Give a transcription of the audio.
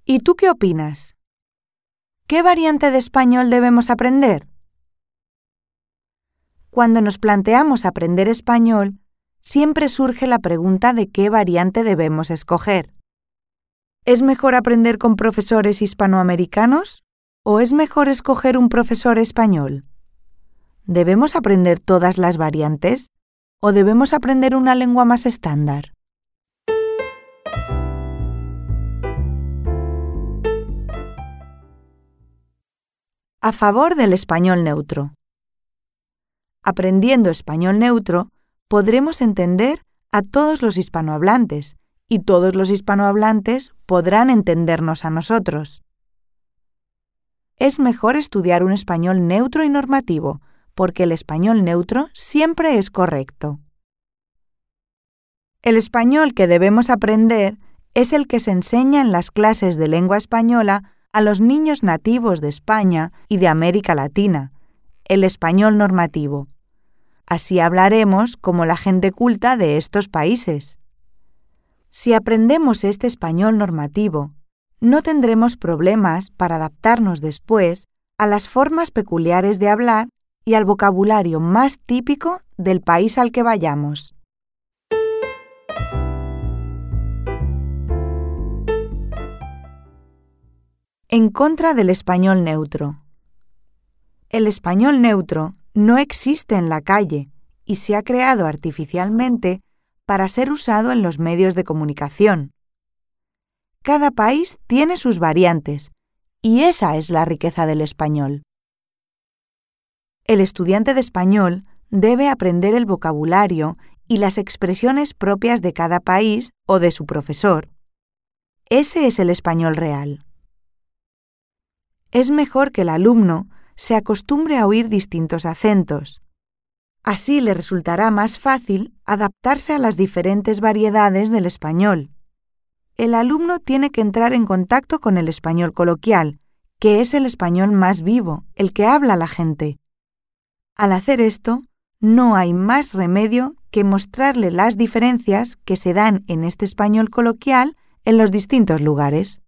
¿Y tú qué opinas? ¿Qué variante de español debemos aprender? Cuando nos planteamos aprender español, siempre surge la pregunta de qué variante debemos escoger. ¿Es mejor aprender con profesores hispanoamericanos o es mejor escoger un profesor español? ¿Debemos aprender todas las variantes o debemos aprender una lengua más estándar? A favor del español neutro. Aprendiendo español neutro, podremos entender a todos los hispanohablantes y todos los hispanohablantes podrán entendernos a nosotros. Es mejor estudiar un español neutro y normativo, porque el español neutro siempre es correcto. El español que debemos aprender es el que se enseña en las clases de lengua española a los niños nativos de España y de América Latina, el español normativo. Así hablaremos como la gente culta de estos países. Si aprendemos este español normativo, no tendremos problemas para adaptarnos después a las formas peculiares de hablar y al vocabulario más típico del país al que vayamos. En contra del español neutro. El español neutro no existe en la calle y se ha creado artificialmente para ser usado en los medios de comunicación. Cada país tiene sus variantes y esa es la riqueza del español. El estudiante de español debe aprender el vocabulario y las expresiones propias de cada país o de su profesor. Ese es el español real. Es mejor que el alumno se acostumbre a oír distintos acentos. Así le resultará más fácil adaptarse a las diferentes variedades del español. El alumno tiene que entrar en contacto con el español coloquial, que es el español más vivo, el que habla la gente. Al hacer esto, no hay más remedio que mostrarle las diferencias que se dan en este español coloquial en los distintos lugares.